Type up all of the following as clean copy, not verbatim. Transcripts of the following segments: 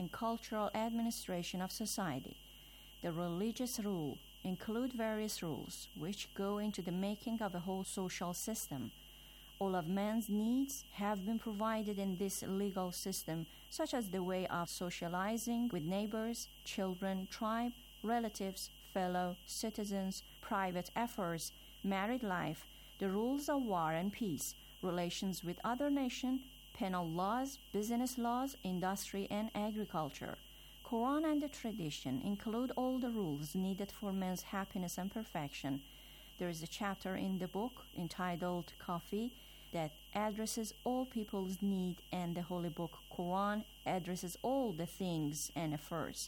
and cultural administration of society. The religious rule include various rules which go into the making of a whole social system. All of man's needs have been provided in this legal system, such as the way of socializing with neighbors, children, tribe, relatives, fellow citizens, private affairs, married life, the rules of war and peace, relations with other nations, penal laws, business laws, industry, and agriculture. Quran and the tradition include all the rules needed for man's happiness and perfection. There is a chapter in the book entitled Kafi that addresses all people's need, and the holy book Quran addresses all the things and affairs.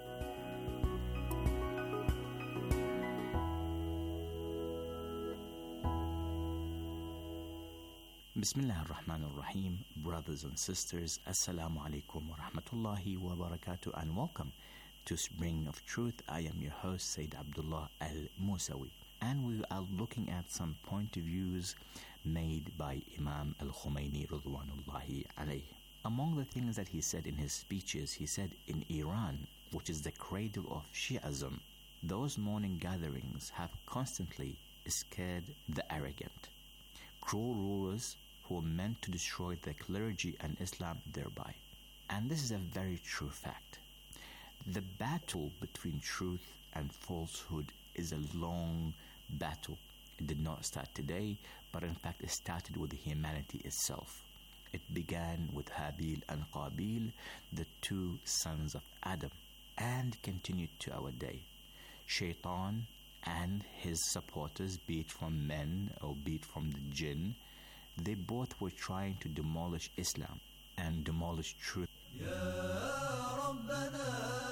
Bismillah ar-Rahman ar-Rahim. Brothers and sisters, Assalamu alaikum wa rahmatullahi wa barakatuh, and welcome to Spring of Truth. I am your host, Sayyid Abdullah Al-Musawi, and we are looking at some point of views made by Imam Al-Khomeini Ridwanullahi alayhi. Among the things that he said in his speeches, he said in Iran, which is the cradle of Shi'ism, those morning gatherings have constantly scared the arrogant, cruel rulers who are meant to destroy the clergy and Islam thereby. And this is a very true fact. The battle between truth and falsehood is a long battle. It did not start today, but in fact it started with humanity itself. It began with Habil and Qabil, the two sons of Adam, and continued to our day. Shaitan and his supporters, be it from men or be it from the jinn, they both were trying to demolish Islam and demolish truth. Ya Rabbana,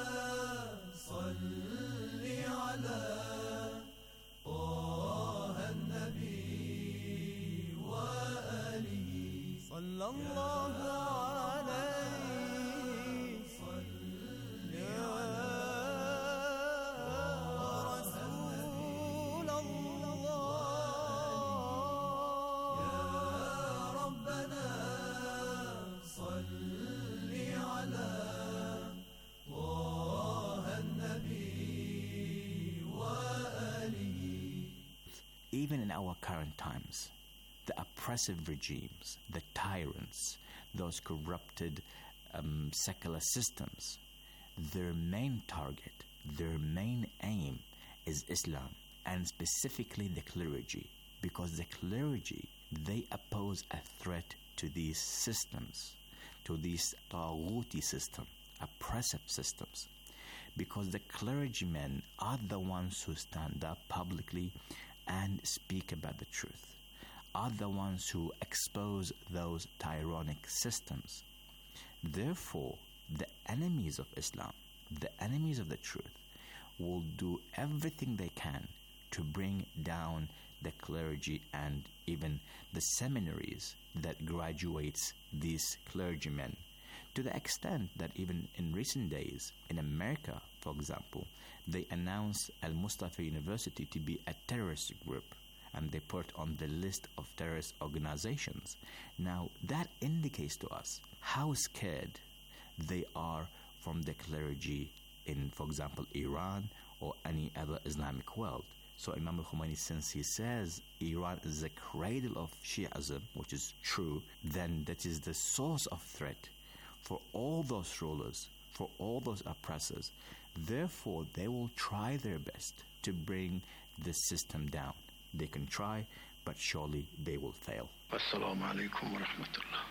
salli ala Taha an-Nabi wa alihi sallallahu Even in our current times, the oppressive regimes, the tyrants, those corrupted secular systems, their main target, their main aim is Islam, and specifically the clergy, because the clergy, they oppose a threat to these systems, to these taghuti system, oppressive systems, because the clergymen are the ones who stand up publicly and speak about the truth, are the ones who expose those tyrannic systems. Therefore, the enemies of Islam, the enemies of the truth, will do everything they can to bring down the clergy and even the seminaries that graduates these clergymen, to the extent that even in recent days, in America, for example, they announced Al-Mustafa University to be a terrorist group, and they put on the list of terrorist organizations. Now, that indicates to us how scared they are from the clergy in, for example, Iran or any other Islamic world. So Imam al-Khomeini, since he says Iran is the cradle of Shi'ism, which is true, then that is the source of threat for all those rulers, for all those oppressors. Therefore, they will try their best to bring the system down. They can try, but surely they will fail. Assalamu alaikum wa rahmatullah.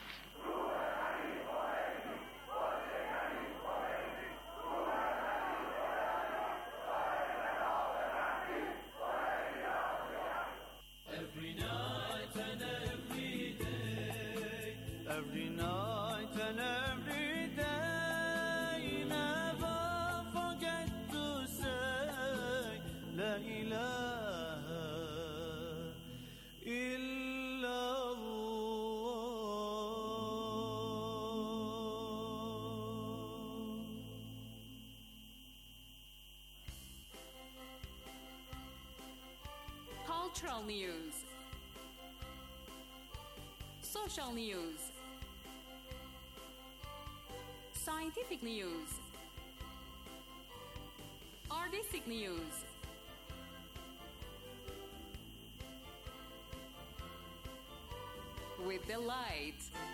Every night and every day, every night and every day, never forget to say La ilaha illallah. Cultural news, social news, Scientific news. Artistic news. With delight.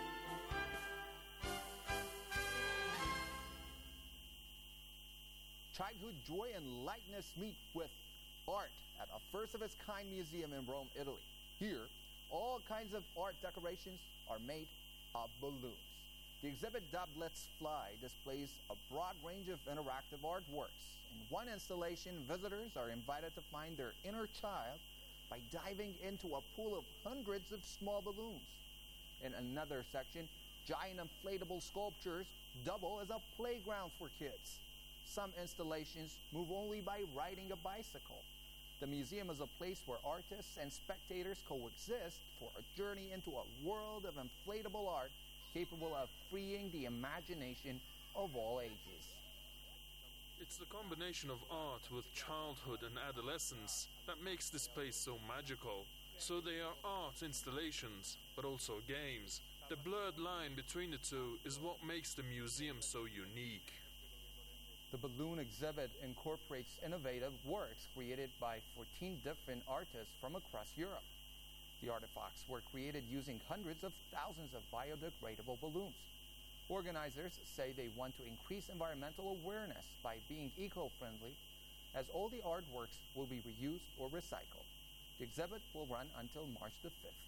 Childhood joy and lightness meet with art at a first-of-its-kind museum in Rome, Italy. Here, all kinds of art decorations are made of balloons. The exhibit dubbed Let's Fly displays a broad range of interactive artworks. In one installation, visitors are invited to find their inner child by diving into a pool of hundreds of small balloons. In another section, giant inflatable sculptures double as a playground for kids. Some installations move only by riding a bicycle. The museum is a place where artists and spectators coexist for a journey into a world of inflatable art capable of freeing the imagination of all ages. It's the combination of art with childhood and adolescence that makes this place so magical. So they are art installations, but also games. The blurred line between the two is what makes the museum so unique. The balloon exhibit incorporates innovative works created by 14 different artists from across Europe. The artifacts were created using hundreds of thousands of biodegradable balloons. Organizers say they want to increase environmental awareness by being eco-friendly, as all the artworks will be reused or recycled. The exhibit will run until March the 5th.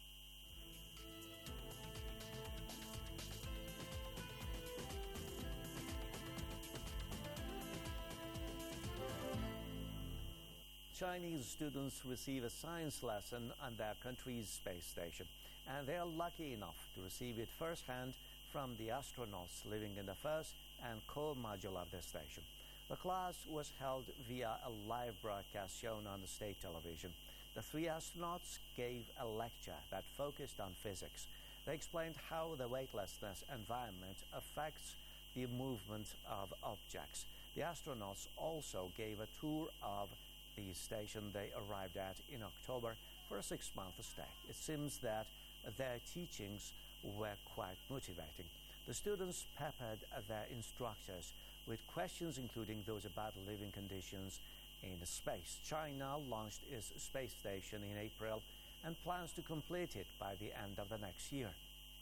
Chinese students receive a science lesson on their country's space station, and they are lucky enough to receive it firsthand from the astronauts living in the first and core module of the station. The class was held via a live broadcast shown on the state television. The three astronauts gave a lecture that focused on physics. They explained how the weightlessness environment affects the movement of objects. The astronauts also gave a tour of the station they arrived at in October for a 6-month stay. It seems that their teachings were quite motivating. The students peppered their instructors with questions including those about living conditions in space. China launched its space station in April and plans to complete it by the end of the next year.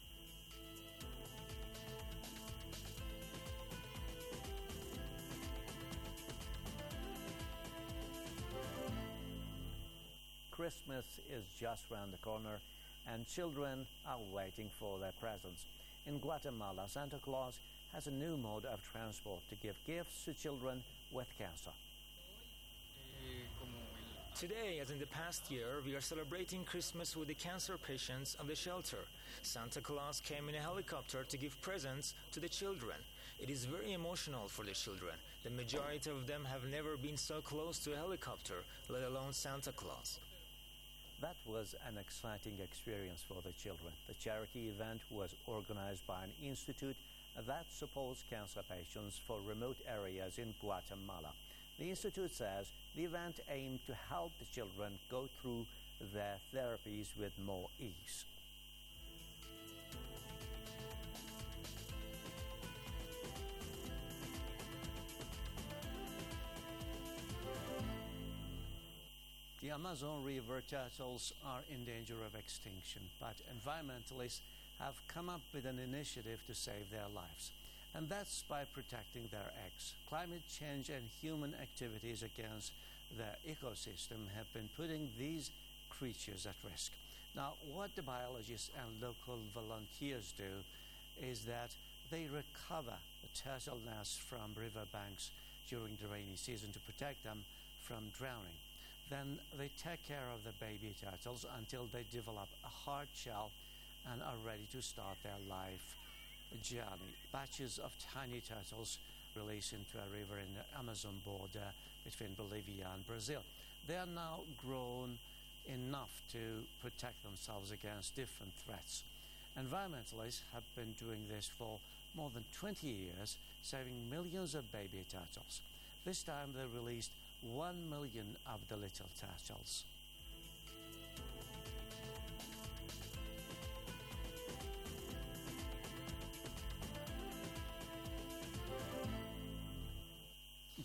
Christmas is just around the corner, and children are waiting for their presents. In Guatemala, Santa Claus has a new mode of transport to give gifts to children with cancer. Today, as in the past year, we are celebrating Christmas with the cancer patients of the shelter. Santa Claus came in a helicopter to give presents to the children. It is very emotional for the children. The majority of them have never been so close to a helicopter, let alone Santa Claus. That was an exciting experience for the children. The charity event was organized by an institute that supports cancer patients for remote areas in Guatemala. The institute says the event aimed to help the children go through their therapies with more ease. The Amazon River turtles are in danger of extinction, but environmentalists have come up with an initiative to save their lives, and that's by protecting their eggs. Climate change and human activities against their ecosystem have been putting these creatures at risk. Now, what the biologists and local volunteers do is that they recover the turtle nests from riverbanks during the rainy season to protect them from drowning. Then they take care of the baby turtles until they develop a hard shell and are ready to start their life journey. Batches of tiny turtles released into a river in the Amazon border between Bolivia and Brazil. They are now grown enough to protect themselves against different threats. Environmentalists have been doing this for more than 20 years, saving millions of baby turtles. This time they released 1 million of the little turtles.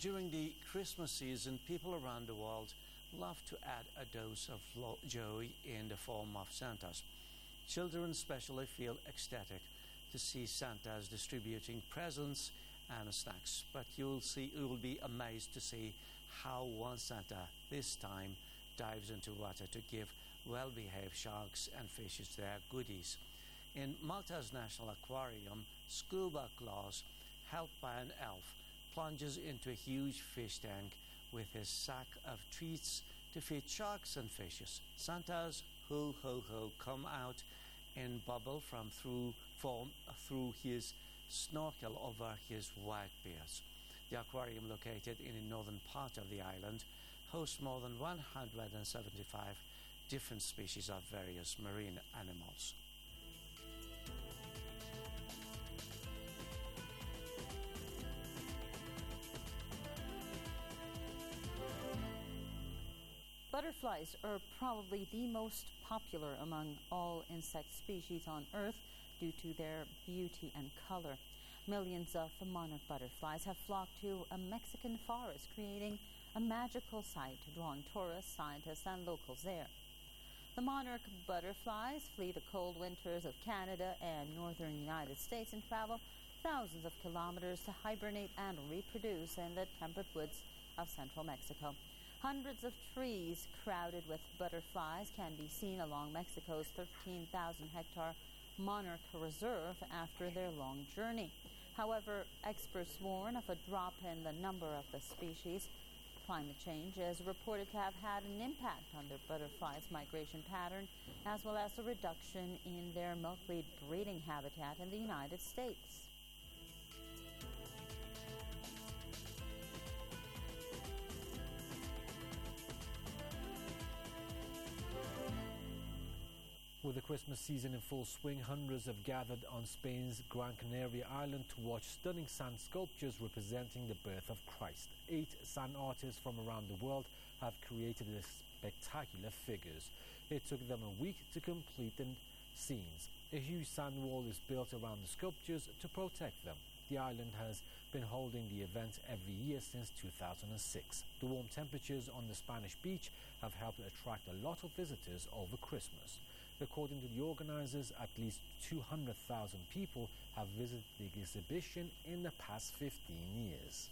During the Christmas season, people around the world love to add a dose of joy in the form of Santas. Children especially feel ecstatic to see Santas distributing presents and snacks. But you'll be amazed to see how one Santa this time dives into water to give well-behaved sharks and fishes their goodies. In Malta's National Aquarium, Scuba Claus, helped by an elf, plunges into a huge fish tank with his sack of treats to feed sharks and fishes. Santa's ho ho ho come out in bubble through his snorkel over his white beards. The aquarium, located in the northern part of the island, hosts more than 175 different species of various marine animals. Butterflies are probably the most popular among all insect species on Earth due to their beauty and color. Millions of monarch butterflies have flocked to a Mexican forest, creating a magical sight, drawing tourists, scientists, and locals there. The monarch butterflies flee the cold winters of Canada and northern United States and travel thousands of kilometers to hibernate and reproduce in the temperate woods of central Mexico. Hundreds of trees crowded with butterflies can be seen along Mexico's 13,000-hectare monarch reserve after their long journey. However, experts warn of a drop in the number of the species. Climate change is reported to have had an impact on the butterflies' migration pattern, as well as a reduction in their milkweed breeding habitat in the United States. With the Christmas season in full swing, hundreds have gathered on Spain's Gran Canaria island to watch stunning sand sculptures representing the birth of Christ. 8 sand artists from around the world have created these spectacular figures. It took them a week to complete the scenes. A huge sand wall is built around the sculptures to protect them. The island has been holding the event every year since 2006. The warm temperatures on the Spanish beach have helped attract a lot of visitors over Christmas. According to the organizers, at least 200,000 people have visited the exhibition in the past 15 years.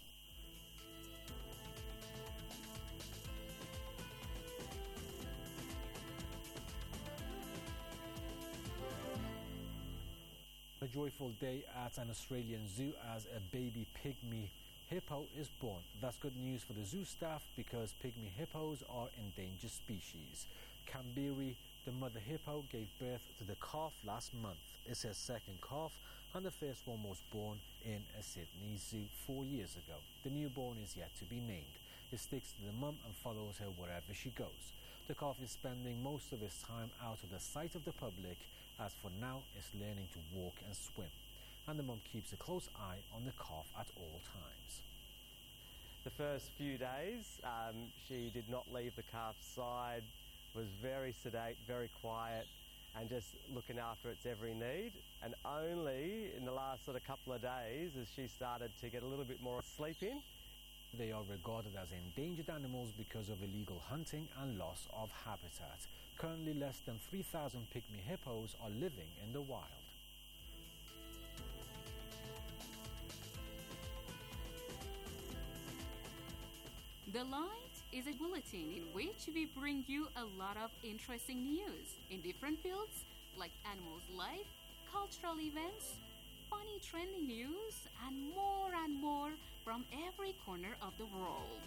A joyful day at an Australian zoo as a baby pygmy hippo is born. That's good news for the zoo staff because pygmy hippos are endangered species. Kambiri, the mother hippo, gave birth to the calf last month. It's her second calf, and the first one was born in a Sydney zoo 4 years ago. The newborn is yet to be named. It sticks to the mum and follows her wherever she goes. The calf is spending most of its time out of the sight of the public, as for now it's learning to walk and swim. And the mum keeps a close eye on the calf at all times. The first few days, she did not leave the calf's side, was very sedate, very quiet, and just looking after its every need. And only in the last sort of couple of days as she started to get a little bit more sleep in. They are regarded as endangered animals because of illegal hunting and loss of habitat. Currently, less than 3,000 pygmy hippos are living in the wild. The Light is a bulletin in which we bring you a lot of interesting news in different fields like animals' life, cultural events, funny trending news, and more from every corner of the world.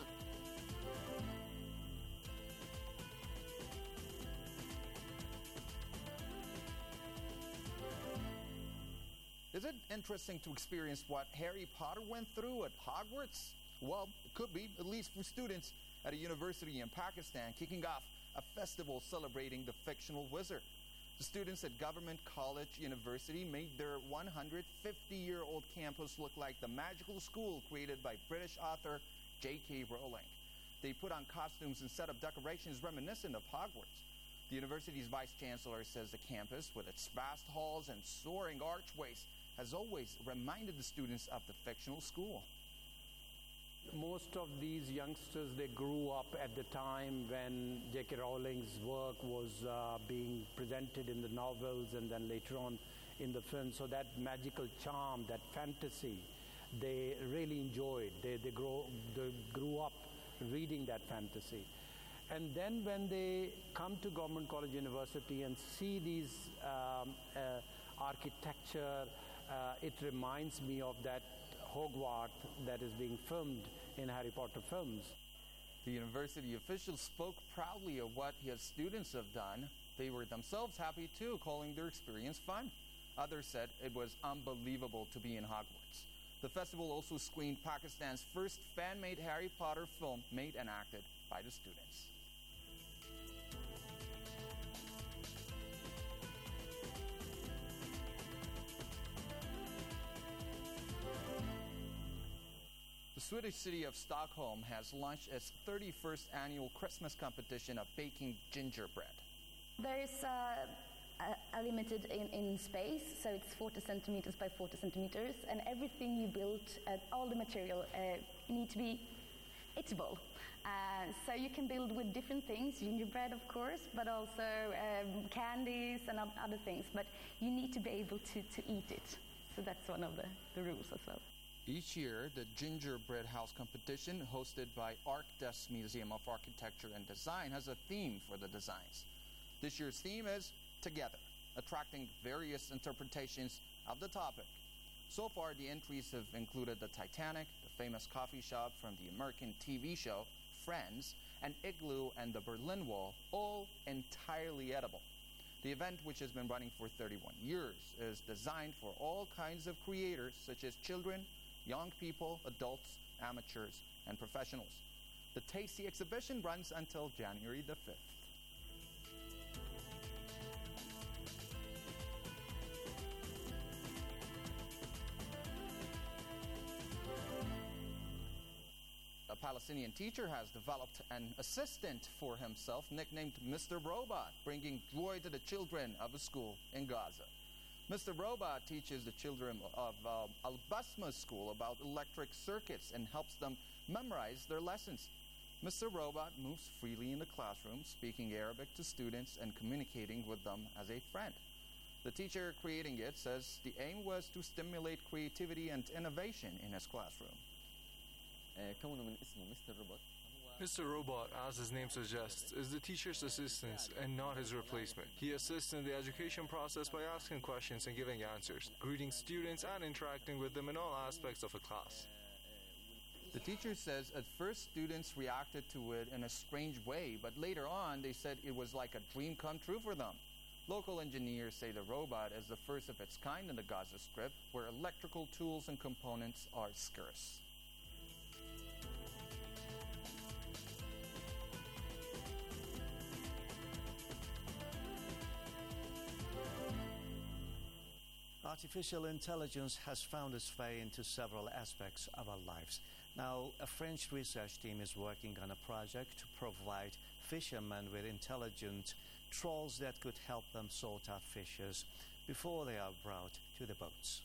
Is it interesting to experience what Harry Potter went through at Hogwarts? Well, it could be, at least for students at a university in Pakistan, kicking off a festival celebrating the fictional wizard. The students at Government College University made their 150-year-old campus look like the magical school created by British author J.K. Rowling. They put on costumes and set up decorations reminiscent of Hogwarts. The university's vice-chancellor says the campus, with its vast halls and soaring archways, has always reminded the students of the fictional school. Most of these youngsters, they grew up at the time when J.K. Rowling's work was being presented in the novels and then later on in the film. So that magical charm, that fantasy, they really enjoyed. They grew up reading that fantasy. And then when they come to Government College University and see these architecture, it reminds me of that Hogwarts that is being filmed in Harry Potter films. The university officials spoke proudly of what his students have done. They were themselves happy too, calling their experience fun. Others said it was unbelievable to be in Hogwarts. The festival also screened Pakistan's first fan-made Harry Potter film made and acted by the students. The Swedish city of Stockholm has launched its 31st annual Christmas competition of baking gingerbread. There is a limited in space, so it's 40 centimeters by 40 centimeters, and everything you build, all the material, need to be eatable. So you can build with different things, gingerbread of course, but also candies and other things, but you need to be able to eat it. So that's one of the rules as well. Each year, the Gingerbread House competition, hosted by ArcDes Museum of Architecture and Design, has a theme for the designs. This year's theme is Together, attracting various interpretations of the topic. So far, the entries have included the Titanic, the famous coffee shop from the American TV show Friends, an igloo, and the Berlin Wall, all entirely edible. The event, which has been running for 31 years, is designed for all kinds of creators, such as children, young people, adults, amateurs, and professionals. The Tasty exhibition runs until January the 5th. A Palestinian teacher has developed an assistant for himself nicknamed Mr. Robot, bringing joy to the children of a school in Gaza. Mr. Robot teaches the children of Al-Basma school about electric circuits and helps them memorize their lessons. Mr. Robot moves freely in the classroom, speaking Arabic to students and communicating with them as a friend. The teacher creating it says the aim was to stimulate creativity and innovation in his classroom. Mr. Robot, as his name suggests, is the teacher's assistant and not his replacement. He assists in the education process by asking questions and giving answers, greeting students and interacting with them in all aspects of a class. The teacher says at first students reacted to it in a strange way, but later on they said it was like a dream come true for them. Local engineers say the robot is the first of its kind in the Gaza Strip, where electrical tools and components are scarce. Artificial intelligence has found its way into several aspects of our lives. Now, a French research team is working on a project to provide fishermen with intelligent trawls that could help them sort out fishes before they are brought to the boats.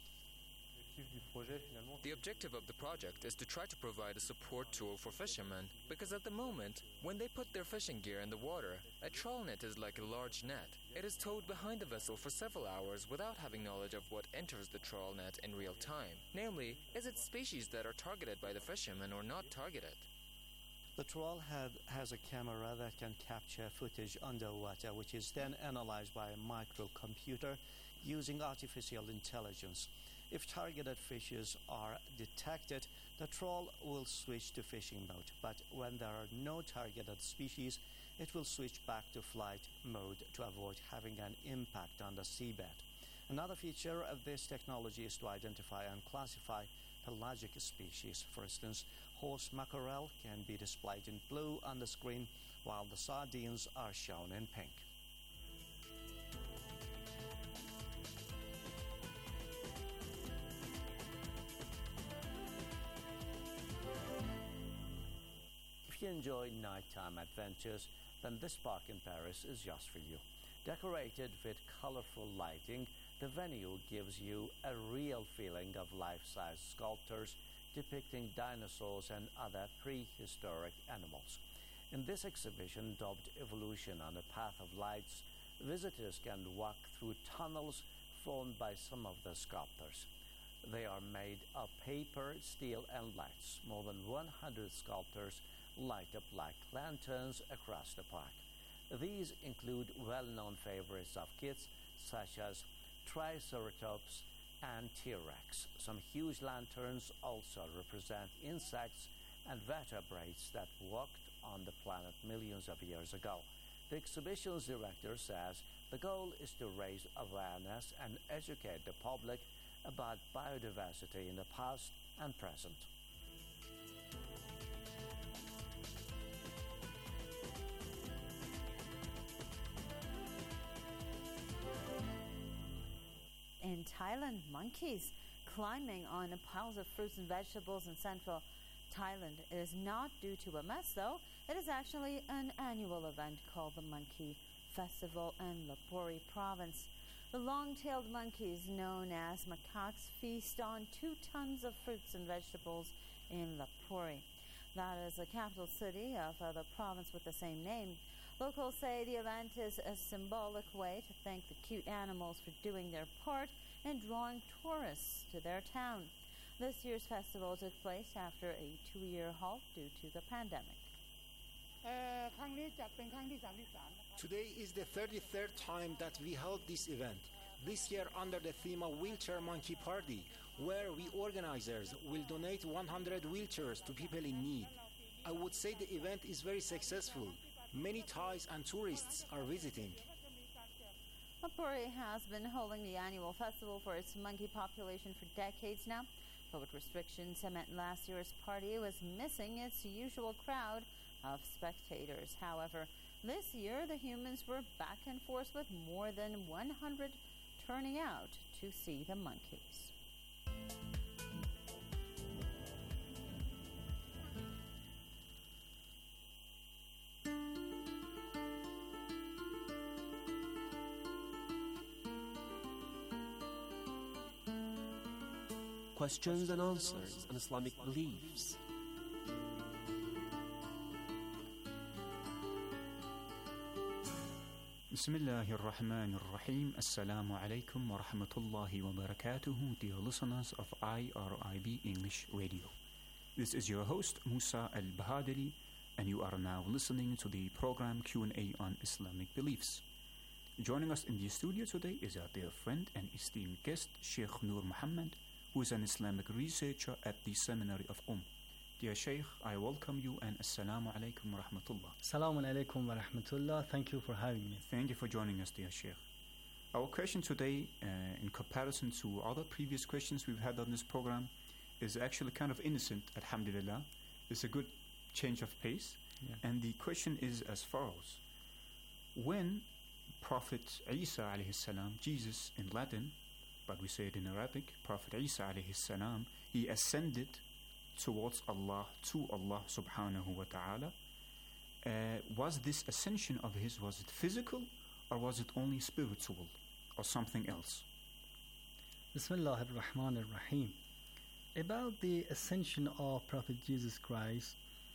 The objective of the project is to try to provide a support tool for fishermen, because at the moment, when they put their fishing gear in the water, a trawl net is like a large net. It is towed behind the vessel for several hours without having knowledge of what enters the trawl net in real time. Namely, is it species that are targeted by the fishermen or not targeted? The trawl has a camera that can capture footage underwater, which is then analyzed by a microcomputer using artificial intelligence. If targeted fishes are detected, the trawl will switch to fishing mode, but when there are no targeted species, it will switch back to flight mode to avoid having an impact on the seabed. Another feature of this technology is to identify and classify pelagic species. For instance, horse mackerel can be displayed in blue on the screen, while the sardines are shown in pink. If you enjoy nighttime adventures, then this park in Paris is just for you. Decorated with colorful lighting, the venue gives you a real feeling of life-size sculptures, depicting dinosaurs and other prehistoric animals. In this exhibition, dubbed Evolution on the Path of Lights, visitors can walk through tunnels formed by some of the sculptors. They are made of paper, steel, and lights. More than 100 sculptors light up like lanterns across the park. These include well-known favorites of kids such as Triceratops and T-Rex. Some huge lanterns also represent insects and vertebrates that walked on the planet millions of years ago. The exhibition's director says the goal is to raise awareness and educate the public about biodiversity in the past and present. In Thailand, monkeys climbing on piles of fruits and vegetables in central Thailand. It is not due to a mess, though. It is actually an annual event called the Monkey Festival in Lopburi province. The long-tailed monkeys, known as macaques, feast on 2 tons of fruits and vegetables in Lopburi. That is the capital city of the province with the same name. Locals say the event is a symbolic way to thank the cute animals for doing their part in drawing tourists to their town. This year's festival took place after a 2-year halt due to the pandemic. Today is the 33rd time that we held this event. This year under the theme of Wheelchair Monkey Party, where we organizers will donate 100 wheelchairs to people in need. I would say the event is very successful. Many Thais and tourists are visiting. Lopburi has been holding the annual festival for its monkey population for decades now. COVID restrictions meant last year's party was missing its usual crowd of spectators. However, this year the humans were back in force with more than 100 turning out to see the monkeys. Questions and answers on Islamic beliefs. Bismillahirrahmanirrahim. Assalamu alaikum wa rahmatullahi wa barakatuhu, dear listeners of IRIB English Radio. This is your host, Musa Al-Bahadiri, and you are now listening to the program Q&A on Islamic beliefs. Joining us in the studio today is our dear friend and esteemed guest, Sheikh Noor Muhammad, who is an Islamic researcher at the Seminary of Dear Sheikh, I welcome you and Assalamu alaikum wa rahmatullah. Assalamu alaikum wa rahmatullah. Thank you for having me. Thank you for joining us, dear Sheikh. Our question today, in comparison to other previous questions we've had on this program, is actually kind of innocent, alhamdulillah. It's a good change of pace. Yeah. And the question is as follows. When Prophet Isa alayhi salam, Jesus in Latin, but we say it in Arabic, Prophet Isa alayhi salam, he ascended towards Allah, to Allah subhanahu wa ta'ala. Was this ascension of his, was it physical or was it only spiritual or something else? Bismillah ar-Rahman ar-Rahim. About the ascension of Prophet Jesus Christ,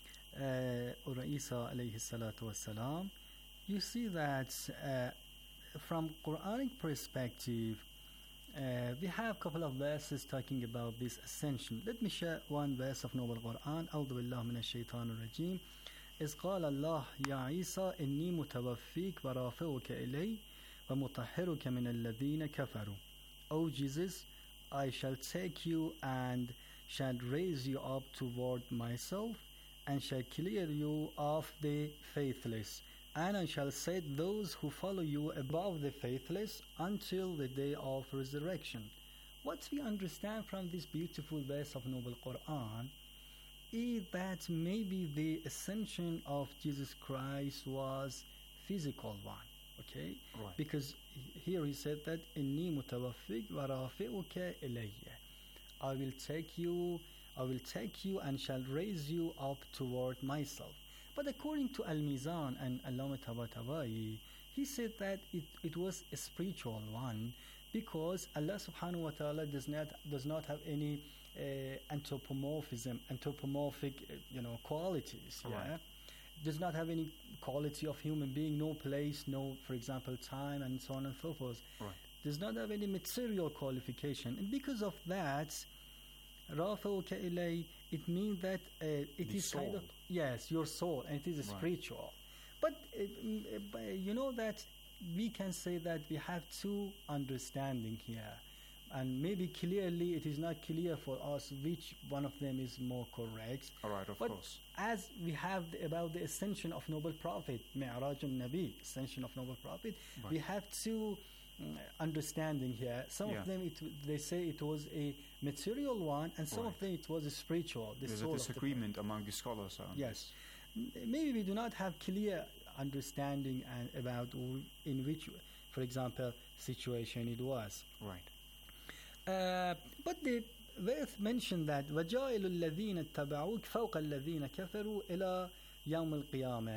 or Isa alayhi salatu wasalam, you see that from Quranic perspective, we have a couple of verses talking about this ascension. Let me share one verse of Noble Quran. أعوذ بالله من الشيطان الرجيم. إذ قال الله يا عيسى إني متوفيك ورافعك إلي ومطهرك من الذين كفروا. O Jesus, I shall take you and shall raise you up toward myself and shall clear you of the faithless. And I shall set those who follow you above the faithless until the day of resurrection. What we understand from this beautiful verse of Noble Quran is that maybe the ascension of Jesus Christ was physical one, okay? Right. Because here he said that إِنِّي مُتَوَفِّقْ وَرَافِعُكَ إِلَيَّ, I will take you and shall raise you up toward myself. But according to Al-Mizan and Allama Tabatabai, he said that it was a spiritual one because Allah subhanahu wa ta'ala does not have any anthropomorphic, qualities. Yeah, Right. does not have any quality of human being, no place, no, for example, time, and so on and so forth. Right. Does not have any material qualification, and because of that, رافعك إلي, it means that it The is kind of, soul. yes, your soul, and it is Right. spiritual. But you know that we can say that we have two understanding here, and maybe clearly it is not clear for us which one of them is more correct. All right, of But course. as we have about the ascension of noble prophet, Mi'raj al-Nabi, ascension of noble prophet, we Right. have two understanding here. Some Yeah. of them they say it was a material one, and some of Right. them it was a spiritual. The There's a soul of the disagreement among the scholars on Yes. Maybe we do not have clear understanding about in which, for example, situation it was. this. Right. But the verse mentioned that وَجَائِلُ الَّذِينَ اتَّبَعُوكَ فَوْقَ الَّذِينَ كَفَرُوا إِلَى يَوْمِ الْقِيَامَةِ.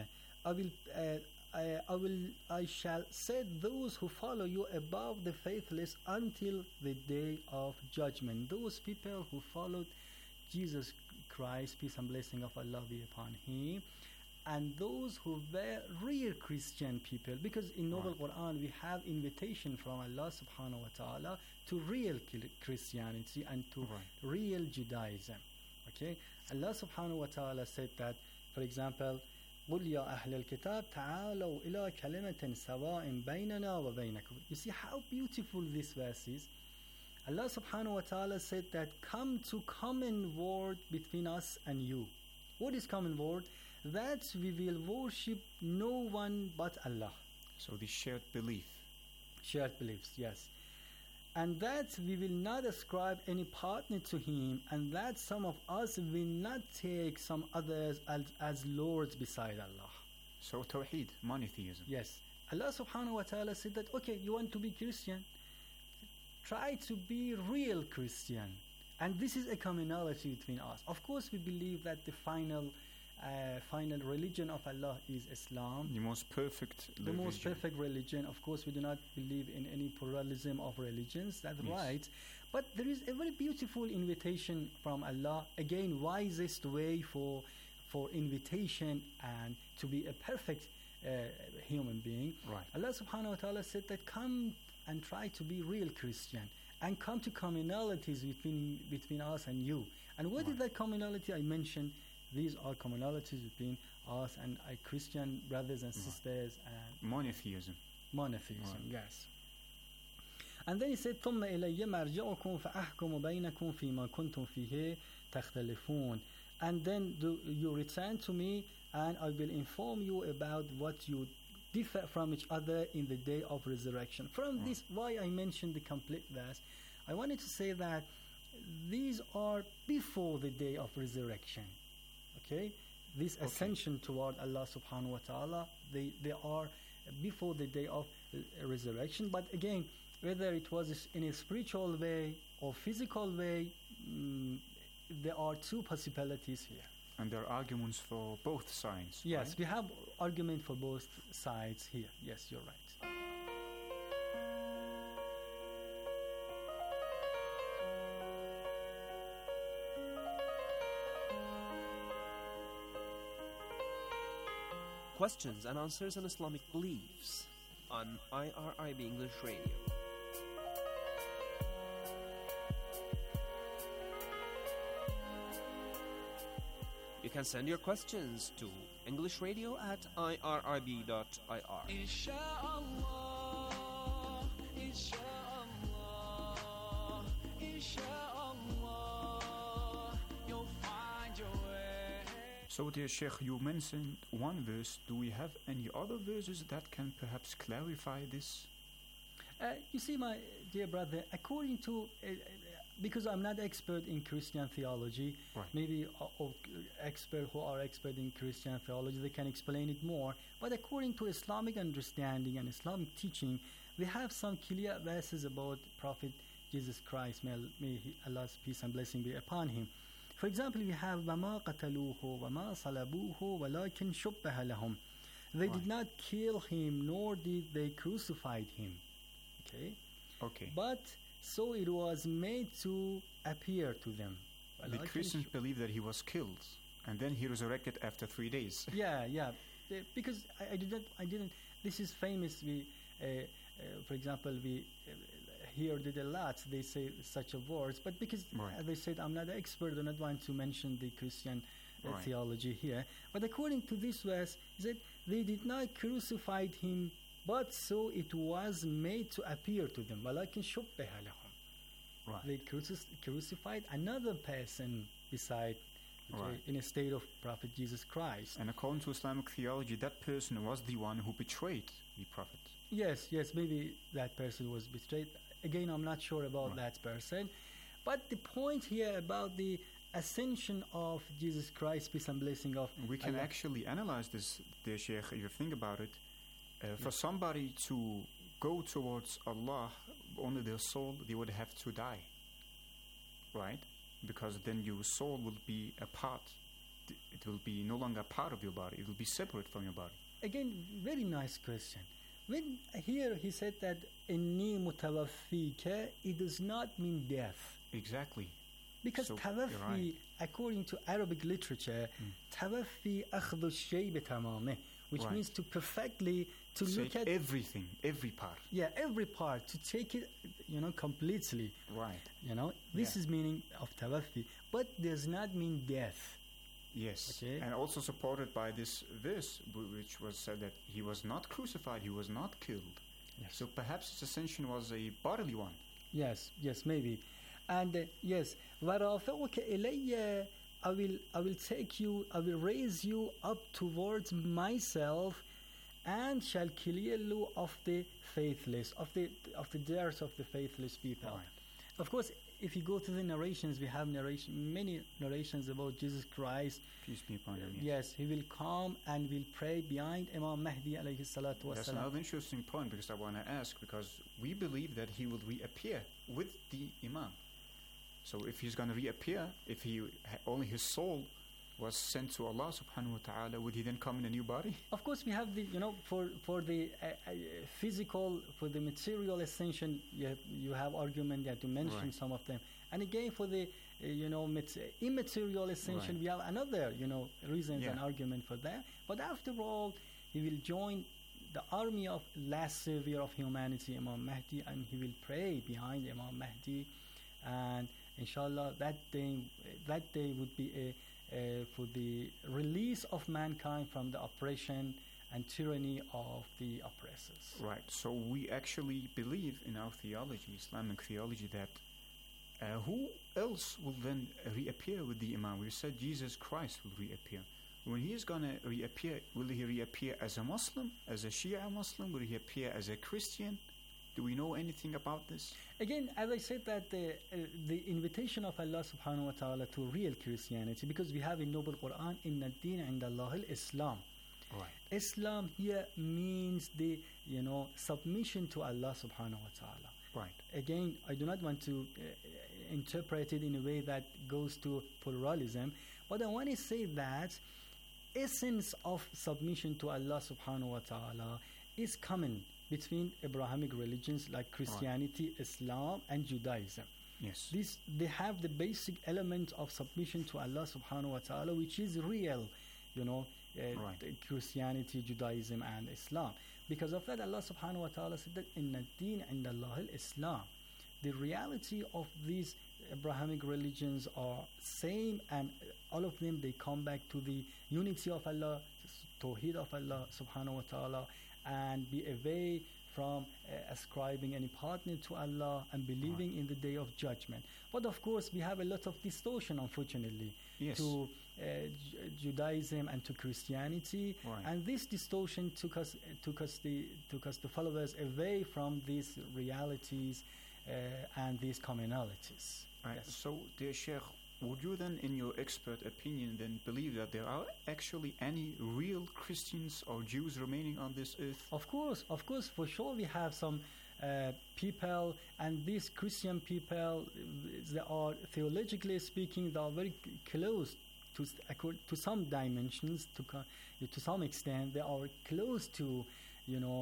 I shall set those who follow you above the faithless until the day of judgment. Those people who followed Jesus Christ, peace and blessing of Allah be upon him, and those who were real Christian people, because in Noble Quran we have invitation from Allah subhanahu wa ta'ala to real Christianity and to real Judaism. Okay, Allah subhanahu wa ta'ala said that, for example, قُلْ يَا أَهْلَ الْكِتَابِ تَعَالَوْا إِلَى كَلِمَةٍ سَوَاءٍ بَيْنَنَا وَبَيْنَكُمْ. You see how beautiful this verse is. Allah subhanahu wa ta'ala said that come to common word between us and you. What is common word? That we will worship no one but Allah. So the shared belief. Shared beliefs, yes. And that we will not ascribe any partner to him, and that some of us will not take some others as lords beside Allah. So Tawheed, monotheism. Yes. Allah subhanahu wa ta'ala said that, okay, you want to be Christian? Try to be real Christian. And this is a commonality between us. Of course, we believe that the final religion of Allah is Islam. The most perfect The religion. most perfect religion. Of course, we do not believe in any pluralism of religions. That's Yes. right. But there is a very beautiful invitation from Allah. Again, wisest way for invitation and to be a perfect human being. Right. Allah subhanahu wa ta'ala said that come and try to be real Christian and come to commonalities between us and you. And what is that commonality I mentioned? These are commonalities between us and Christian brothers and sisters and Monotheism. monotheism. Yes. And then he said ثم إلي مرجعكم فأحكم بينكم فيما كنتم فيه تختلفون. And then you return to me and I will inform you about what you differ from each other in the day of resurrection. From this, why I mentioned the complete verse, I wanted to say that these are before the day of resurrection. Okay? This ascension toward Allah subhanahu wa ta'ala, they are before the day of resurrection. But again, whether it was in a spiritual way or physical way, there are two possibilities here. And there are arguments for both sides. Yes, right? we have argument for both sides here. Yes, you're right. Questions and answers on Islamic beliefs on IRIB English Radio. You can send your questions to englishradio@irib.ir. Inshallah, inshallah, inshallah, you'll find your way. So dear Sheikh, you mentioned one verse. Do we have any other verses that can perhaps clarify this? You see, my dear brother, according to, because I'm not expert in Christian theology, maybe experts who are expert in Christian theology, they can explain it more. But according to Islamic understanding and Islamic teaching, we have some clear verses about Prophet Jesus Christ, may Allah's peace and blessing be upon him. For example, we have وَمَا قَتَلُوهُ وَمَا صَلَبُوهُ وَلَكِنْ شُبَّهَ لَهُمْ. They did not kill him, nor did they crucify him. Okay? Okay. But so it was made to appear to them. Well, the Christians believe that he was killed and then he resurrected after 3 days. Yeah. Because I didn't. This is famous. For example, we hear it a lot. They say such a words, but because as I said, I'm not an expert. I don't want to mention the Christian theology here. But according to this verse, that they did not crucify him, but so it was made to appear to them. ولكن شبه لهم. Right. They crucified another person beside. In a state of Prophet Jesus Christ. And according to Islamic theology, that person was the one who betrayed the Prophet. Yes, maybe that person was betrayed. Again, I'm not sure about that person. But the point here about the ascension of Jesus Christ, peace and blessing of we can Allah. actually analyze this, dear Sheikh, if you think about it. For somebody to go towards Allah, only their soul, they would have to die. Right? Because then your soul will be a part. It will be no longer part of your body. It will be separate from your body. Again, very nice question. When here he said that inni mutawaffika, it does not mean death. Exactly. Because tawaffi, according to Arabic literature, tawaffi akhdhu shay bitamamih, which means to perfectly to look at everything, every part. Yeah, every part, to take it, completely. Right. This is meaning of tawaffi, but does not mean death. Yes. Okay. And also supported by this verse, which was said that he was not crucified, he was not killed. Yes. So perhaps his ascension was a bodily one. Yes, maybe. And yes, وَرَافِعُكَ إِلَيَّ, I will take you, I will raise you up towards myself, and shall clear you of the faithless, of the dearth of the faithless people. Right. Of course, if you go to the narrations, we have many narrations about Jesus Christ. Peace be upon him. Yes, he will come and will pray behind Imam Mahdi alayhi salatu wasalam. That's another interesting point, because I want to ask, because we believe that he will reappear with the Imam. So if he's going to reappear, if only his soul was sent to Allah subhanahu wa ta'ala, would he then come in a new body? Of course, we have the, for the physical, for the material ascension, you have argument, you have to mention some of them. And again, for the, immaterial ascension, we have another, reasons and argument for that. But after all, he will join the army of last savior of humanity, Imam Mahdi, and he will pray behind Imam Mahdi. And inshallah, that day would be for the release of mankind from the oppression and tyranny of the oppressors. Right. So we actually believe in our theology, Islamic theology, that who else will then reappear with the Imam? We said Jesus Christ will reappear. When he is going to reappear, will he reappear as a Muslim, as a Shia Muslim? Will he appear as a Christian? Do we know anything about this? Again, as I said, that the invitation of Allah subhanahu wa ta'ala to real Christianity, because we have in Noble Quran, Inna ad-din 'inda Allah al-Islam. Right. Islam here means the submission to Allah subhanahu wa ta'ala. Right. Again, I do not want to interpret it in a way that goes to pluralism, but I want to say that essence of submission to Allah subhanahu wa ta'ala is common between Abrahamic religions like Christianity, Islam, and Judaism. Yes. They have the basic element of submission to Allah subhanahu wa ta'ala, which is real, Christianity, Judaism, and Islam. Because of that, Allah subhanahu wa ta'ala said that Inna ad-din 'inda Allah al-Islam. The reality of these Abrahamic religions are same, and all of them, they come back to the unity of Allah, Tawheed of Allah subhanahu wa ta'ala, and be away from ascribing any partner to Allah and believing in the day of judgment. But of course, we have a lot of distortion, unfortunately, to Judaism and to Christianity, and this distortion took us the followers away from these realities and these commonalities. Right. Yes. So, dear Sheikh, would you then, in your expert opinion, then believe that there are actually any real Christians or Jews remaining on this earth? Of course, for sure we have some people, and these Christian people, they are, theologically speaking, they are very close to some dimensions, to some extent, they are close to,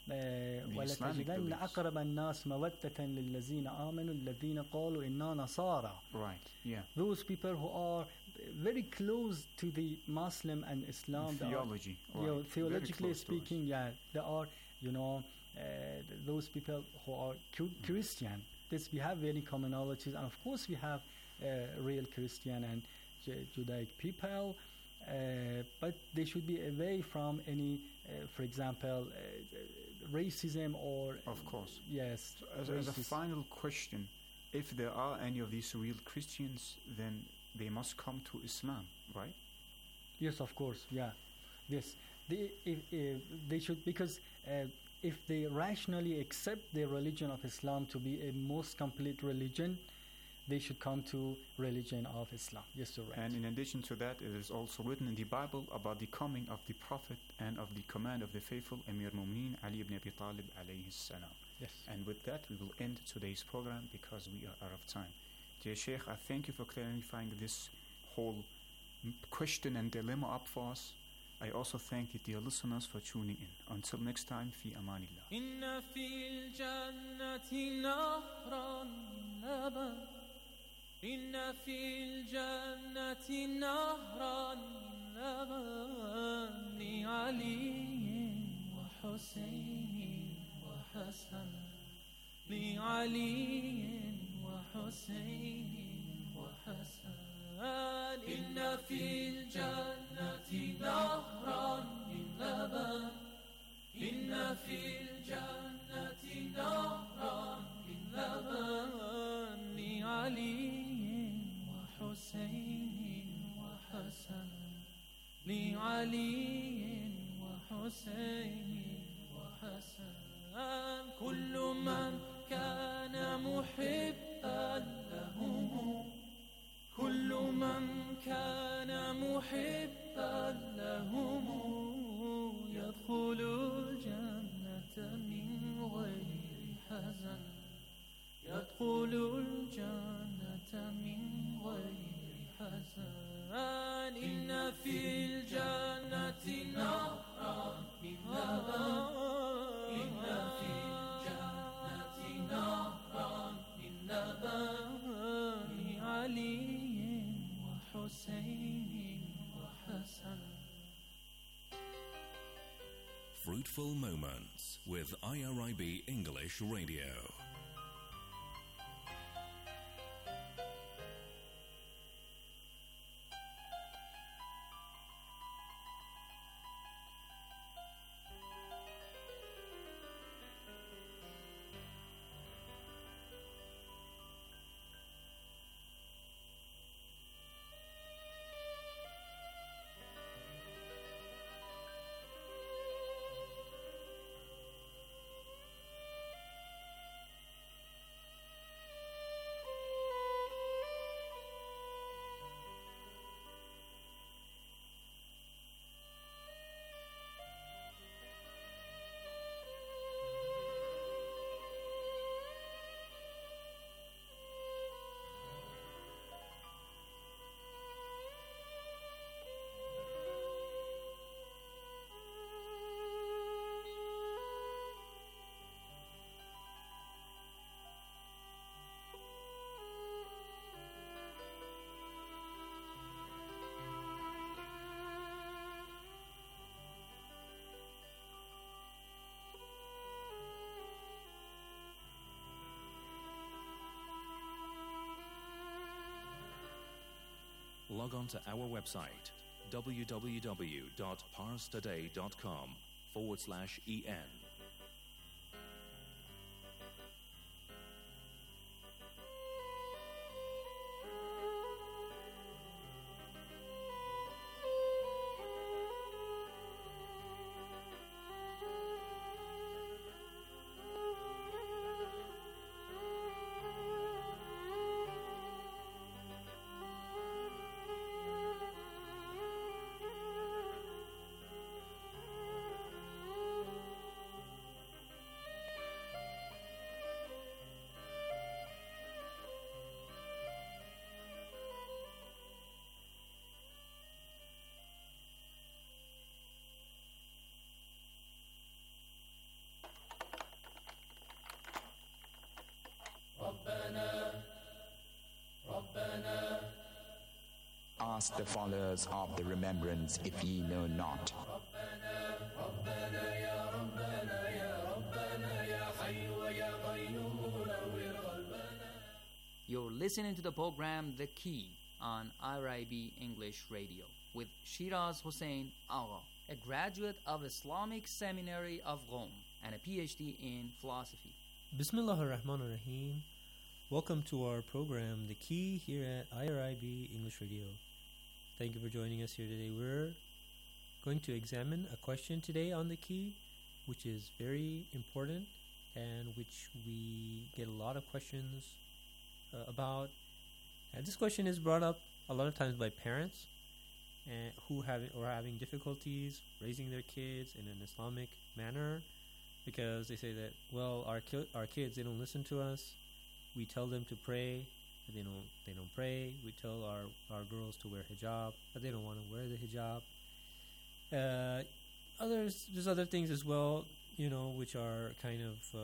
ولتجدن أقرب الناس مودة للذين آمنوا الذين قالوا إنا نصارى. Right, yeah. Those people who are very close to the Muslim and Islam. Theology. Theologically speaking, they are, those people who are Christian. This we have many commonalities, and of course we have real Christian and Judaic people, but they should be away from any, for example, racism or. Of course. Yes. So as a final question, if there are any of these real Christians, then they must come to Islam, right? Yes, of course. Yeah. Yes. They should, because if they rationally accept the religion of Islam to be a most complete religion, they should come to religion of Islam. Yes, you're right. And in addition to that, it is also written in the Bible about the coming of the Prophet and of the command of the faithful Amir Mu'mineen Ali ibn Abi Talib alayhi salam. Yes. And with that, we will end today's program because we are out of time. Dear Sheikh, I thank you for clarifying this whole question and dilemma up for us. I also thank the dear listeners for tuning in. Until next time, fi amanillah. Inna fil jannati nahran laban. Inna fil jannati nahran laban. Li Ali wa Hussein wa Hassan. Li Ali wa Hussein wa Hassan. إن في الجنة نهرا من لبن إن في الجنة نهرا من لبن لعلي وحسين وحسن لعلي وحسين وحسن كل من كان محبا لهم كل من كان محبا لهم يدخل الجنة من غير حزن يدخل الجنة من غير حزن إن في الجنة نهرا من لبن إن في الجنة نهرا من لبن علي Fruitful Moments with IRIB English Radio. Log on to our website www.parstoday.com/en. Ask the followers of the remembrance if ye know not. You're listening to the program The Key on IRIB English Radio with Shiraz Hussain Agha, a graduate of Islamic Seminary of Rome and a PhD in philosophy. Bismillah ar-Rahman ar-Rahim. Welcome to our program The Key here at IRIB English Radio. Thank you for joining us here today. We're going to examine a question today on The Key, which is very important and which we get a lot of questions about. And this question is brought up a lot of times by parents who are having difficulties raising their kids in an Islamic manner, because they say that, well, our kids, they don't listen to us. We tell them to pray, but they don't pray. We tell our girls to wear hijab, but they don't want to wear the hijab. There's other things as well, which are kind of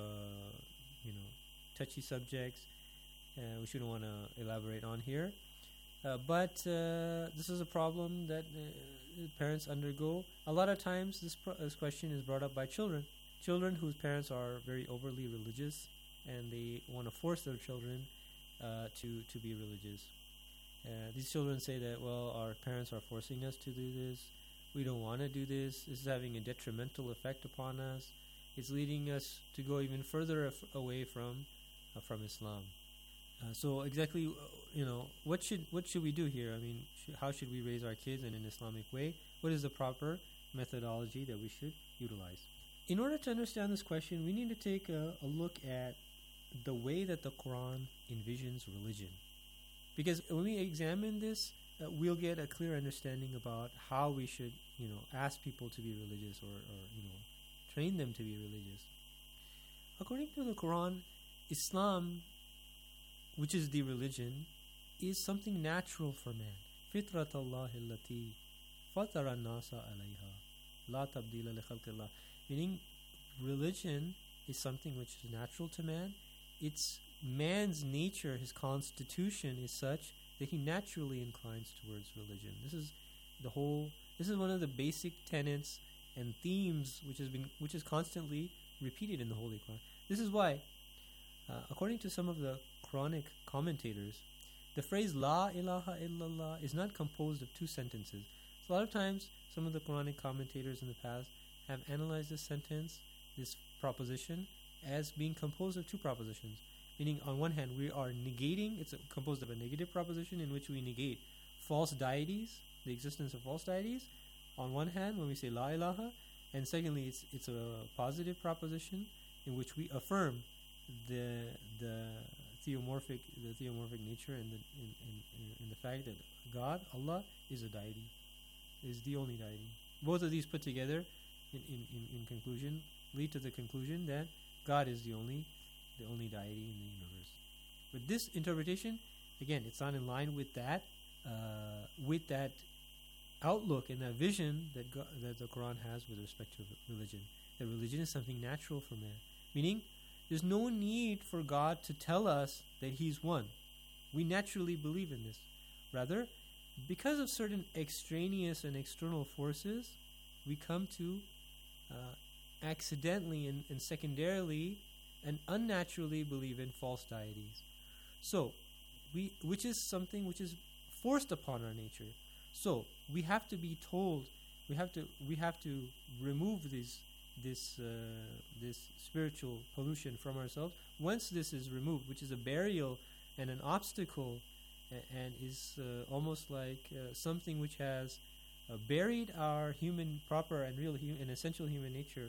touchy subjects, which we don't want to elaborate on here. But this is a problem that parents undergo. A lot of times this question is brought up by children whose parents are very overly religious, and they want to force their children to be religious. These children say that, well, our parents are forcing us to do this. We don't want to do this. This is having a detrimental effect upon us. It's leading us to go even further away from Islam. So exactly, what should we do here? I mean, how should we raise our kids in an Islamic way? What is the proper methodology that we should utilize? In order to understand this question, we need to take a look at the way that the Quran envisions religion. Because when we examine this, we'll get a clear understanding about how we should, ask people to be religious or train them to be religious. According to the Quran, Islam, which is the religion, is something natural for man. Fitrat Allah allati fatara nasa alayha la tabdila li khalqillah. Meaning, religion is something which is natural to man. It's man's nature, his constitution is such that he naturally inclines towards religion. This is one of the basic tenets and themes which is constantly repeated in the Holy Quran. This is why, according to some of the Quranic commentators, the phrase La ilaha illallah is not composed of two sentences. So a lot of times, some of the Quranic commentators in the past have analyzed this sentence, this proposition, as being composed of two propositions. Meaning, on one hand, we are negating, it's composed of a negative proposition in which we negate false deities, the existence of false deities, on one hand, when we say La ilaha, and secondly, it's a positive proposition in which we affirm the theomorphic nature and the fact that God, Allah, is a deity, is the only deity. Both of these put together, in conclusion, lead to the conclusion that God is the only deity in the universe. But this interpretation, again, it's not in line with that outlook and that vision that the Quran has with respect to religion. That religion is something natural for man, meaning there's no need for God to tell us that He's one. We naturally believe in this. Rather, because of certain extraneous and external forces, we come to accidentally and secondarily and unnaturally believe in false deities. So, which is something which is forced upon our nature. So we have to be told. We have to remove this spiritual pollution from ourselves. Once this is removed, which is a burial and an obstacle, and is almost like something which has buried our proper and real and essential human nature,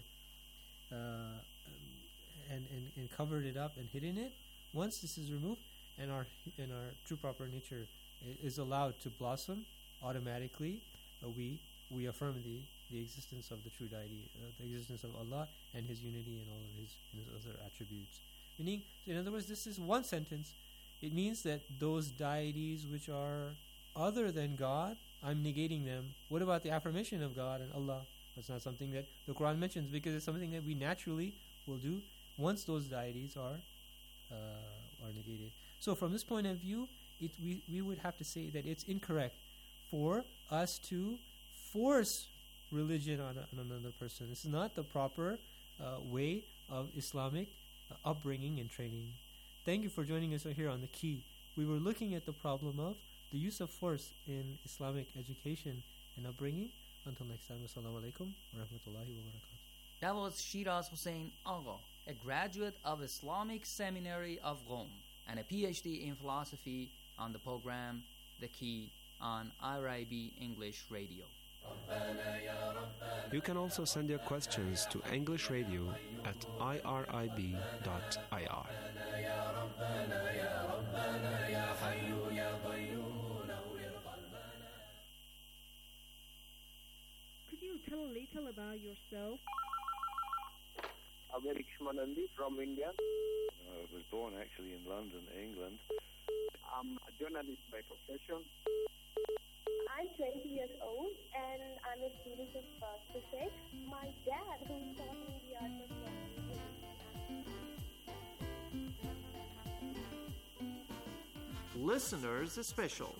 and covered it up and hidden it. Once this is removed, and our true proper nature is allowed to blossom, automatically we affirm the existence of the true deity, the existence of Allah and His unity and all of His other attributes. Meaning, in other words, this is one sentence. It means that those deities which are other than God, I'm negating them. What about the affirmation of God and Allah? That's not something that the Quran mentions, because it's something that we naturally will do once those deities are negated. So from this point of view, we would have to say that it's incorrect for us to force religion on another person. This is not the proper way of Islamic upbringing and training. Thank you for joining us here on The Key. We were looking at the problem of the use of force in Islamic education and upbringing. Until next time, assalamu alaikum wa rahmatullahi wa barakatuh. That was Shiraz Hussain Agha, a graduate of Islamic Seminary of Rome and a PhD in philosophy, on the program The Key on IRIB English Radio. You can also send your questions to English Radio at irib.ir. Could you tell a little about yourself? I'm Eric Shmanandi from India. I was born actually in London, England. I'm a journalist by profession. I'm 20 years old and I'm a student of physics. My dad, who taught me the art of writing. Listeners Special.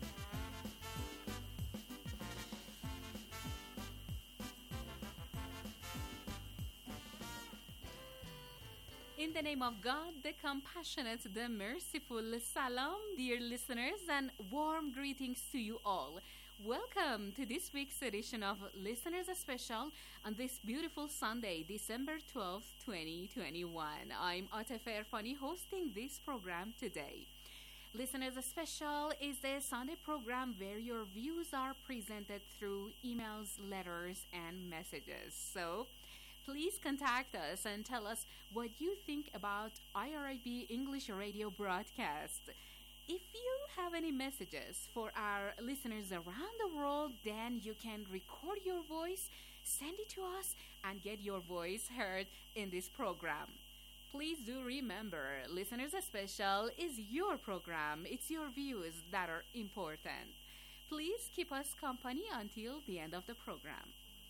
In the name of God, the compassionate, the merciful, salam, dear listeners, and warm greetings to you all. Welcome to this week's edition of Listeners Special on this beautiful Sunday, December 12th, 2021. I'm Atefe Erfani hosting this program today. Listeners Special is a Sunday program where your views are presented through emails, letters, and messages. So, please contact us and tell us what you think about IRIB English Radio broadcast. If you have any messages for our listeners around the world, then you can record your voice, send it to us, and get your voice heard in this program. Please do remember, Listeners Special is your program. It's your views that are important. Please keep us company until the end of the program.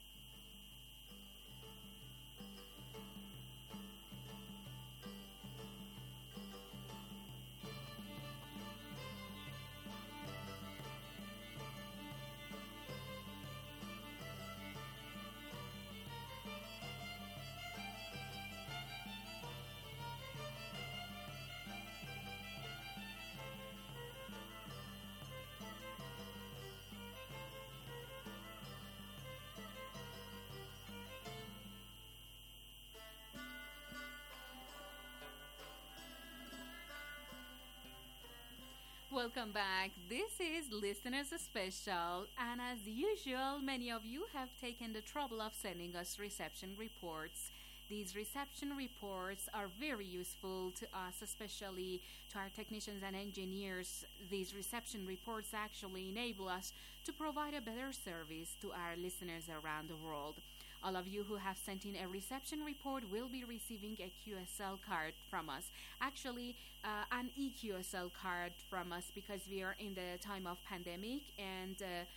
Welcome back. This is Listeners Special, and as usual, many of you have taken the trouble of sending us reception reports. These reception reports are very useful to us, especially to our technicians and engineers. These reception reports actually enable us to provide a better service to our listeners around the world. All of you who have sent in a reception report will be receiving a QSL card from us. Actually, an EQSL card from us, because we are in the time of pandemic and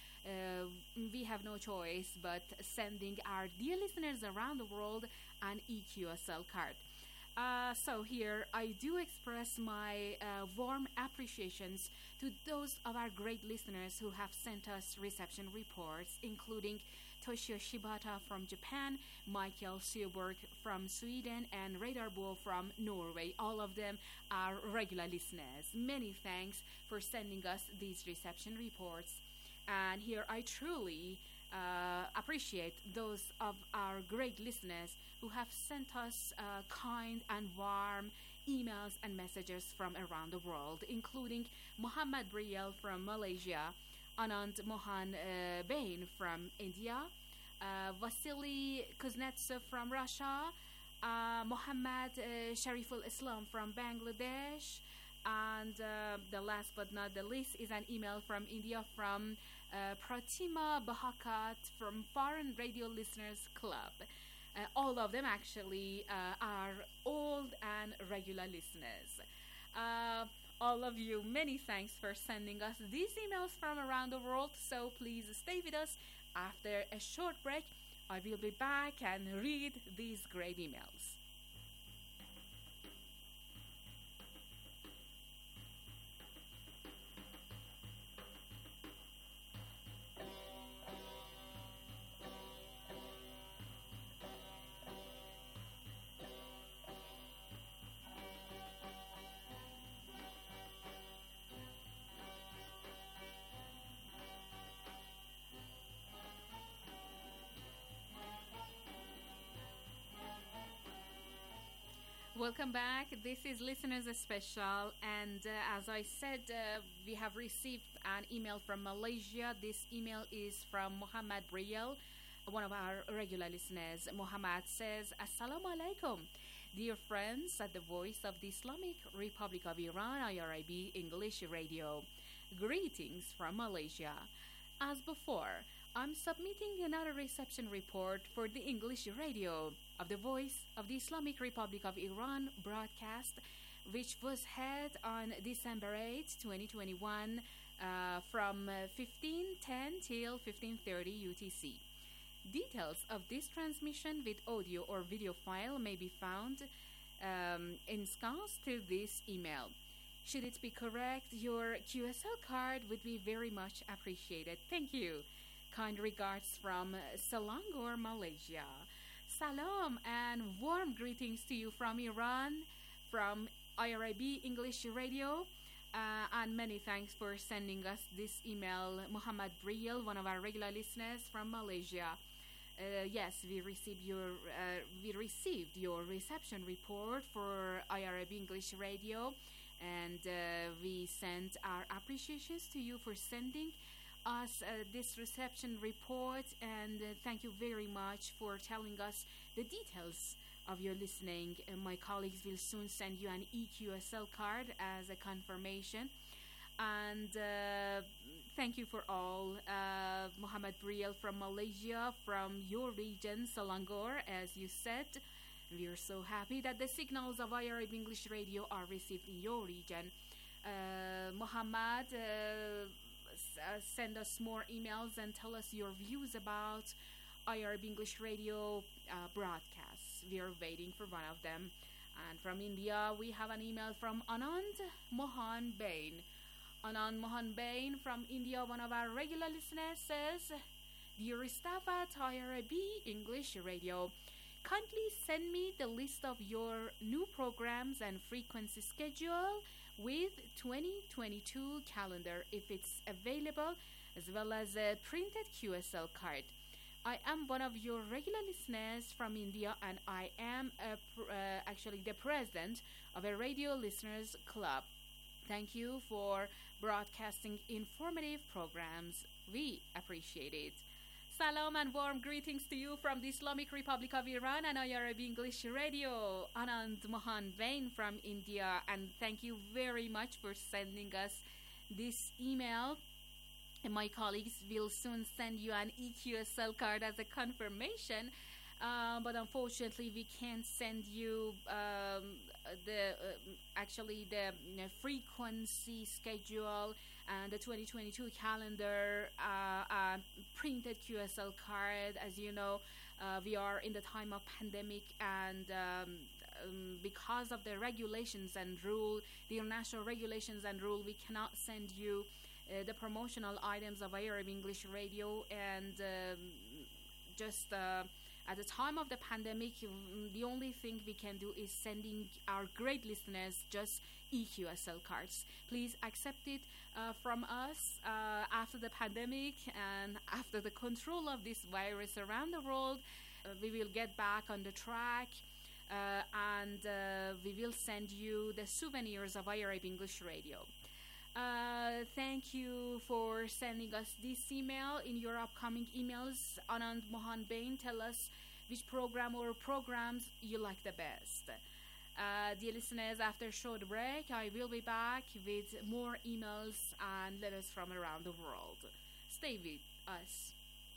we have no choice but sending our dear listeners around the world an EQSL card. So here I do express my warm appreciations to those of our great listeners who have sent us reception reports, including Toshio Shibata from Japan, Michael Seaborg from Sweden, and Radarbo from Norway. All of them are regular listeners. Many thanks for sending us these reception reports. And here I truly appreciate those of our great listeners who have sent us kind and warm emails and messages from around the world, including Muhammad Briel from Malaysia, Anand Mohan Bain from India, Vasily Kuznetsov from Russia, Muhammad Shariful Islam from Bangladesh, and the last but not the least is an email from India from Pratima Bahakat from Foreign Radio Listeners Club. All of them actually are old and regular listeners. All of you, many thanks for sending us these emails from around the world. So please stay with us. After a short break, I will be back and read these great emails. Welcome back. This is Listeners Special, and as I said, we have received an email from Malaysia. This email is from Muhammad Briel, one of our regular listeners. Muhammad says, Assalamu alaikum. Dear friends at the Voice of the Islamic Republic of Iran, IRIB English Radio. Greetings from Malaysia. As before, I'm submitting another reception report for the English radio of the Voice of the Islamic Republic of Iran broadcast, which was held on December 8, 2021, from 15:10 till 15:30 UTC. Details of this transmission with audio or video file may be found ensconced to this email. Should it be correct, your QSL card would be very much appreciated. Thank you. Kind regards from Selangor, Malaysia. Salam and warm greetings to you from Iran, from IRIB English Radio, and many thanks for sending us this email, Muhammad Briel, one of our regular listeners from Malaysia. Yes, we received your reception report for IRIB English Radio, and we sent our appreciations to you for sending us this reception report, and thank you very much for telling us the details of your listening. My colleagues will soon send you an EQSL card as a confirmation, and thank you for all. Muhammad Briel from Malaysia, from your region, Selangor, as you said. We are so happy that the signals of IRIB English Radio are received in your region. Muhammad, send us more emails and tell us your views about IRIB English Radio broadcasts. We are waiting for one of them. And from India, we have an email from Anand Mohan Bain. Anand Mohan Bain from India, one of our regular listeners, says, Dear staff at IRIB English Radio, kindly send me the list of your new programs and frequency schedule with 2022 calendar if it's available, as well as a printed QSL card. I am one of your regular listeners from India, and I am actually the president of a radio listeners club. Thank you for broadcasting informative programs. We appreciate it. Salam and warm greetings to you from the Islamic Republic of Iran and IRIB English Radio. Anand Mohan Bain from India, and thank you very much for sending us this email. And my colleagues will soon send you an EQSL card as a confirmation, but unfortunately we can't send you the frequency schedule and the 2022 calendar, printed QSL card. As you know, we are in the time of pandemic, and because of the regulations and rule, the international regulations and rule, we cannot send you the promotional items of IRIB English Radio, and just at the time of the pandemic, the only thing we can do is sending our great listeners just EQSL cards. Please accept it from us. After the pandemic and after the control of this virus around the world, we will get back on the track, and we will send you the souvenirs of IRIB English Radio. Thank you for sending us this email. In your upcoming emails, Anand Mohan Bain, tell us which program or programs you like the best. Dear listeners, after a short break, I will be back with more emails and letters from around the world. Stay with us.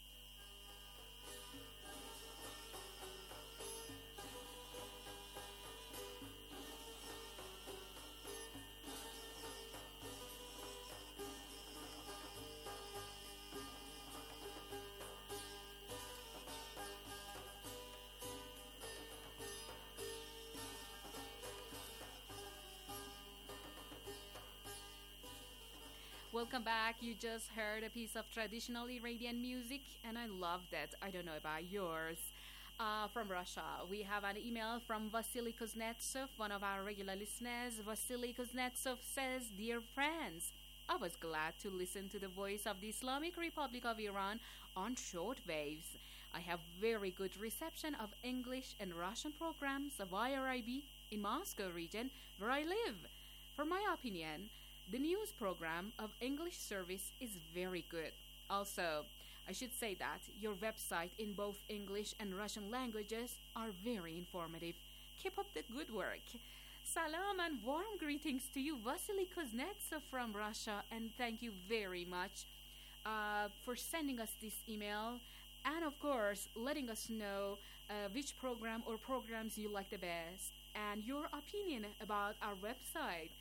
Welcome back. You just heard a piece of traditional Iranian music, and I loved it. I don't know about yours. From Russia, we have an email from Vasily Kuznetsov, one of our regular listeners. Vasily Kuznetsov says, Dear friends, I was glad to listen to the Voice of the Islamic Republic of Iran on short waves. I have very good reception of English and Russian programs of IRIB in Moscow region where I live. For my opinion, the news program of English service is very good. Also, I should say that your website in both English and Russian languages are very informative. Keep up the good work. Salam and warm greetings to you, Vasily Kuznetsov from Russia, and thank you very much for sending us this email and, of course, letting us know which program or programs you like the best and your opinion about our website.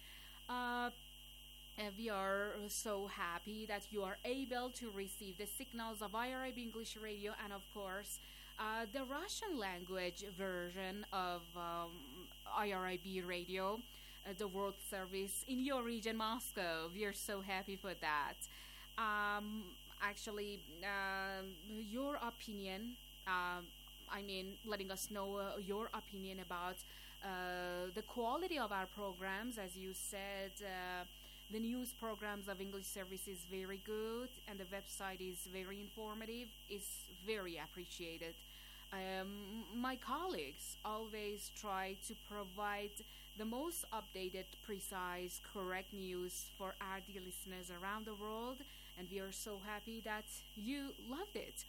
And we are so happy that you are able to receive the signals of IRIB English Radio and, of course, the Russian language version of IRIB Radio, the World Service in your region, Moscow. We are so happy for that. Actually, your opinion, letting us know your opinion about the quality of our programs. As you said, the news programs of English Service is very good and the website is very informative, is very appreciated. My colleagues always try to provide the most updated, precise, correct news for our dear listeners around the world, and we are so happy that you loved it.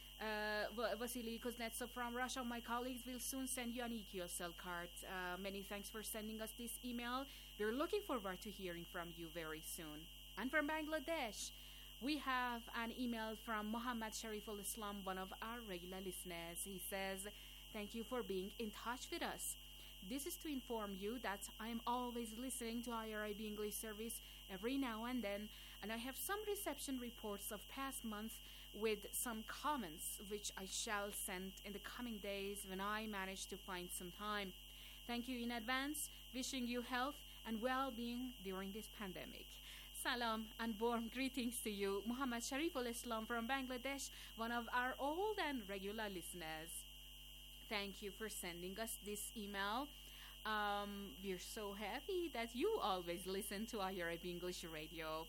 Vasily Kuznetsov from Russia, my colleagues will soon send you an EQSL card. Many thanks for sending us this email. We're looking forward to hearing from you very soon. And from Bangladesh, we have an email from Muhammad Shariful Islam, one of our regular listeners. He says, thank you for being in touch with us. This is to inform you that I am always listening to IRIB English Service every now and then, and I have some reception reports of past months with some comments which I shall send in the coming days when I manage to find some time. Thank you in advance, wishing you health and well-being during this pandemic. Salam and warm greetings to you, Muhammad Shariful Islam from Bangladesh, one of our old and regular listeners. Thank you for sending us this email. We're so happy that you always listen to IRIB English Radio.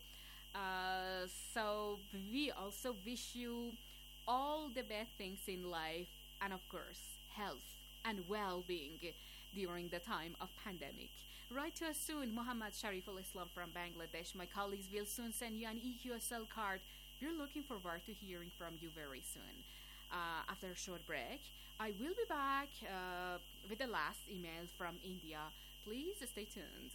So we also wish you all the best things in life and, of course, health and well-being during the time of pandemic. Write to us soon, Muhammad Shariful Islam from Bangladesh. My colleagues will soon send you an EQSL card. We're looking forward to hearing from you very soon. After a short break, I will be back with the last email from India. Please stay tuned.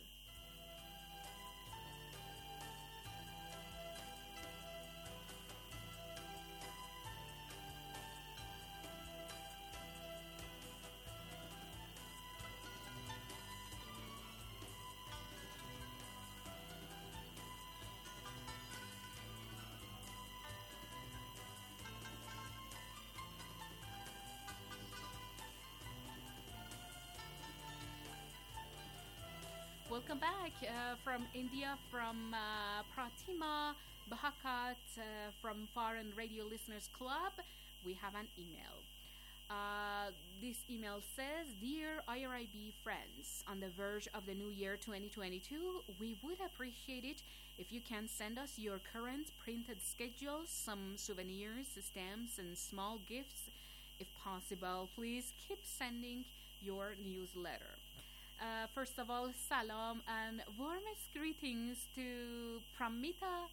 Welcome back from India, from Pratima Bahakat from Foreign Radio Listeners Club. We have an email. This email says, Dear IRIB friends, on the verge of the new year 2022, we would appreciate it if you can send us your current printed schedules, some souvenirs, stamps, and small gifts. If possible, please keep sending your newsletter. First of all, salam and warmest greetings to Pratima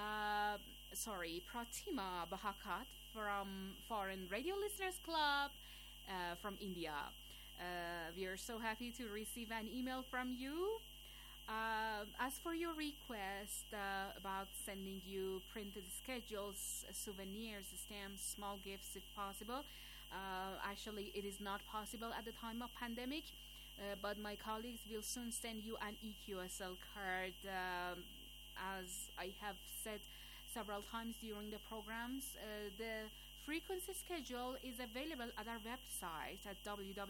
Bahakat from Foreign Radio Listeners Club from India. We are so happy to receive an email from you. As for your request about sending you printed schedules, souvenirs, stamps, small gifts if possible, actually it is not possible at the time of pandemic. But my colleagues will soon send you an EQSL card. As I have said several times during the programs, the frequency schedule is available at our website at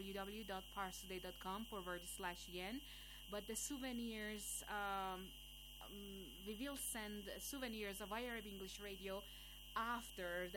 www.parstoday.com/yen. But the souvenirs, we will send souvenirs of IRIB English Radio after the